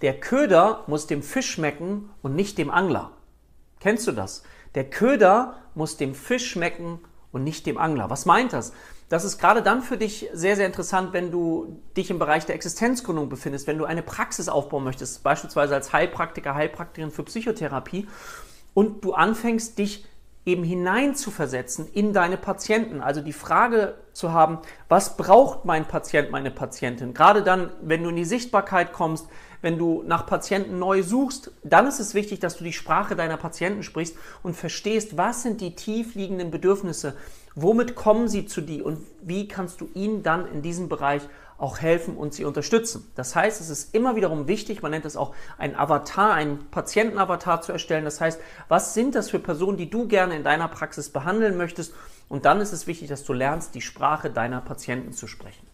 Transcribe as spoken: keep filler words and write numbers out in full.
der Köder muss dem Fisch schmecken und nicht dem Angler. Kennst du das? Der Köder muss dem Fisch schmecken und nicht dem Angler. Was meint das? Das ist gerade dann für dich sehr, sehr interessant, wenn du dich im Bereich der Existenzgründung befindest, wenn du eine Praxis aufbauen möchtest, beispielsweise als Heilpraktiker, Heilpraktikerin für Psychotherapie, und du anfängst, dich eben hineinzuversetzen in deine Patienten. Also die Frage zu haben, was braucht mein Patient, meine Patientin? Gerade dann, wenn du in die Sichtbarkeit kommst, wenn du nach Patienten neu suchst, dann ist es wichtig, dass du die Sprache deiner Patienten sprichst und verstehst, was sind die tief liegenden Bedürfnisse, womit kommen sie zu dir und wie kannst du ihnen dann in diesem Bereich auch helfen und sie unterstützen. Das heißt, es ist immer wiederum wichtig, man nennt es auch ein Avatar, einen Patientenavatar zu erstellen. Das heißt, was sind das für Personen, die du gerne in deiner Praxis behandeln möchtest? Und dann ist es wichtig, dass du lernst, die Sprache deiner Patienten zu sprechen.